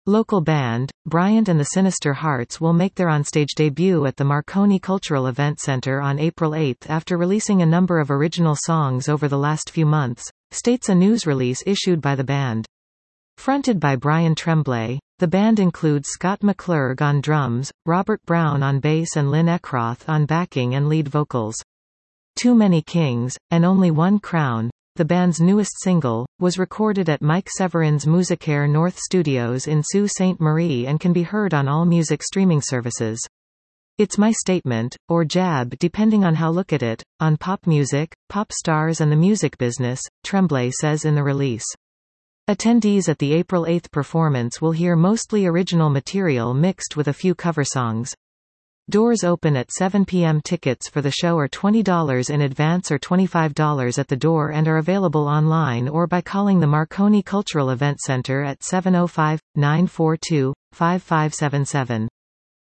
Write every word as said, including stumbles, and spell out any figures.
Local band, Bryant and the Sinister Hearts will make their onstage debut at the Marconi Cultural Event Center on April eighth after releasing a number of original songs over the last few months, states a news release issued by the band. Fronted by Brian Tremblay, the band includes Scott McClurg on drums, Robert Brown on bass and Lynn Eckroth on backing and lead vocals. Too Many Kings, and Only One Crown, the band's newest single, was recorded at Mike Severin's Musicaire North Studios in Sault Ste. Marie and can be heard on all music streaming services. It's my statement, or jab depending on how look at it, on pop music, pop stars and the music business, Tremblay says in the release. Attendees at the April eighth performance will hear mostly original material mixed with a few cover songs. Doors open at seven p m Tickets for the show are twenty dollars in advance or twenty-five dollars at the door and are available online or by calling the Marconi Cultural Event Center at seven oh five, nine four two, five five seven seven.